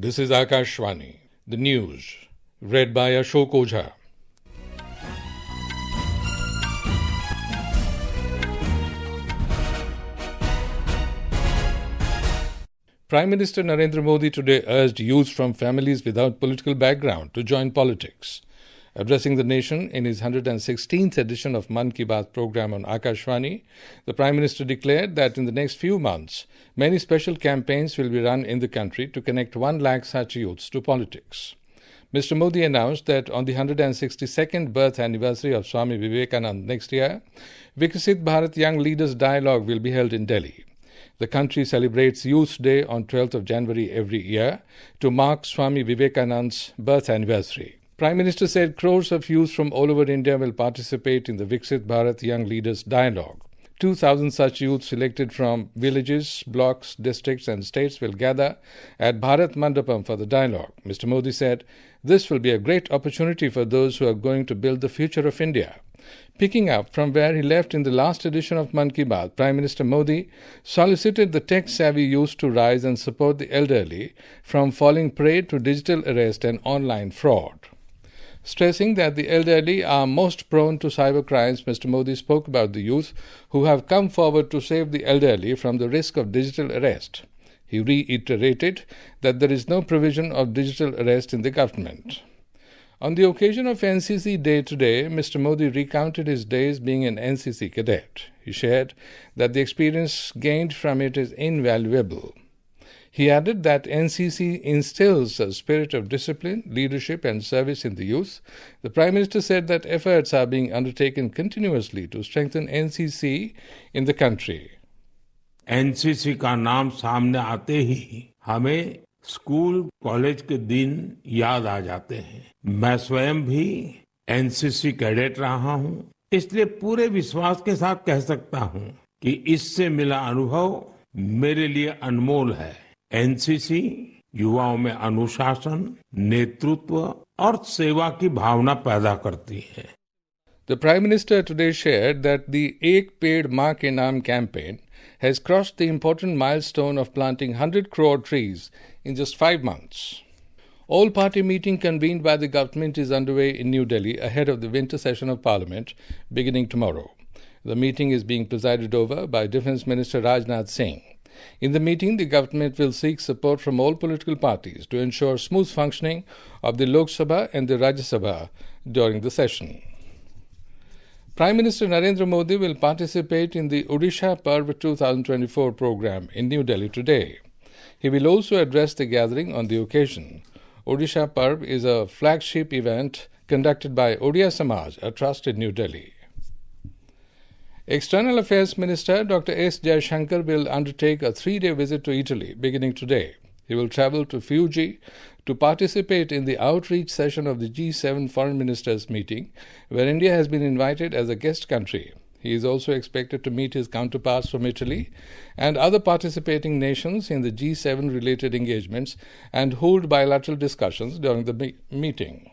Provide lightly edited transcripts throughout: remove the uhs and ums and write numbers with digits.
This is Akashvani, the news, read by Ashok Ojha. Prime Minister Narendra Modi today urged youths from families without political background to join politics. Addressing the nation in his 116th edition of Mann Ki Baat program on Akashvani, the Prime Minister declared that in the next few months, many special campaigns will be run in the country to connect 1 lakh such youths to politics. Mr. Modi announced that on the 162nd birth anniversary of Swami Vivekananda next year, Viksit Bharat Young Leaders Dialogue will be held in Delhi. The country celebrates Youth Day on 12th of January every year to mark Swami Vivekananda's birth anniversary. Prime Minister said crores of youth from all over India will participate in the Viksit Bharat Young Leaders Dialogue. 2,000 such youth selected from villages, blocks, districts and states will gather at Bharat Mandapam for the dialogue. Mr. Modi said, "This will be a great opportunity for those who are going to build the future of India." Picking up from where he left in the last edition of Mann Ki Baat, Prime Minister Modi solicited the tech-savvy youth to rise and support the elderly from falling prey to digital arrest and online fraud. Stressing that the elderly are most prone to cybercrimes, Mr. Modi spoke about the youth who have come forward to save the elderly from the risk of digital arrest. He reiterated that there is no provision of digital arrest in the government. On the occasion of NCC Day today, Mr. Modi recounted his days being an NCC cadet. He shared that the experience gained from it is invaluable. He added that NCC instills a spirit of discipline, leadership and service in the youth. The Prime Minister said that efforts are being undertaken continuously to strengthen NCC in the country. NCC का नाम सामने आते ही हमें school college के दिन याद आ जाते हैं। मैं स्वयं भी एनसीसी कैडेट रहा हूं, इसलिए पूरे विश्वास के साथ कह सकता हूं कि इससे मिला अनुभव मेरे लिए अनमोल है। एनसीसी युवाओं में अनुशासन, नेतृत्व और सेवा की भावना पैदा करती है। The Prime Minister today shared that the Ek Ped Maa Ke Naam campaign has crossed the important milestone of planting 100 crore trees in just 5 months. All-party meeting convened by the government is underway in New Delhi ahead of the winter session of Parliament beginning tomorrow. The meeting is being presided over by Defence Minister Rajnath Singh. In the meeting, the government will seek support from all political parties to ensure smooth functioning of the Lok Sabha and the Rajya Sabha during the session. Prime Minister Narendra Modi will participate in the Odisha Parv 2024 program in New Delhi today. He will also address the gathering on the occasion. Odisha Parv is a flagship event conducted by Odia Samaj, a trust in New Delhi. External Affairs Minister Dr. S. Jaishankar will undertake a 3-day visit to Italy beginning today. He will travel to Fiuggi to participate in the outreach session of the G7 Foreign Ministers meeting, where India has been invited as a guest country. He is also expected to meet his counterparts from Italy and other participating nations in the G7-related engagements and hold bilateral discussions during the meeting.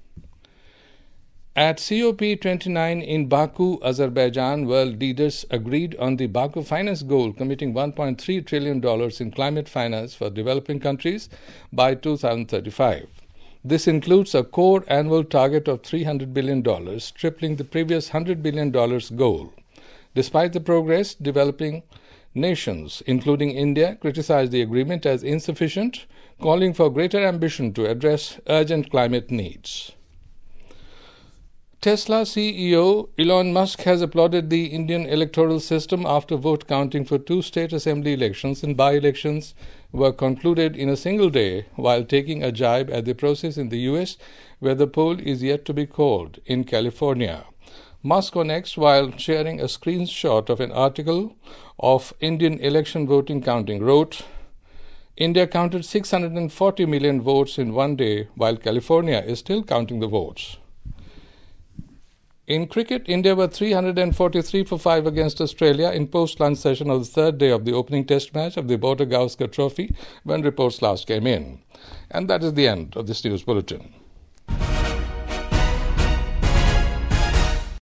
At COP29 in Baku, Azerbaijan, world leaders agreed on the Baku Finance goal, committing $1.3 trillion in climate finance for developing countries by 2035. This includes a core annual target of $300 billion, tripling the previous $100 billion goal. Despite the progress, developing nations, including India, criticized the agreement as insufficient, calling for greater ambition to address urgent climate needs. Tesla CEO Elon Musk has applauded the Indian electoral system after vote counting for 2 state assembly elections and by-elections were concluded in a single day, while taking a jibe at the process in the US, where the poll is yet to be called, in California. Musk on X, while sharing a screenshot of an article of Indian election voting counting, wrote, "India counted 640 million votes in one day, while California is still counting the votes." In cricket, India were 343 for 5 against Australia in post-lunch session of the third day of the opening test match of the Border Gavaskar Trophy when reports last came in. And that is the end of this news bulletin.